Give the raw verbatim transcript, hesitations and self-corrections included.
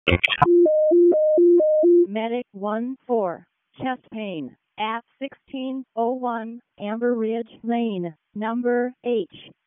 Medic one four, chest pain, at sixteen oh one Amber Ridge Lane, number H.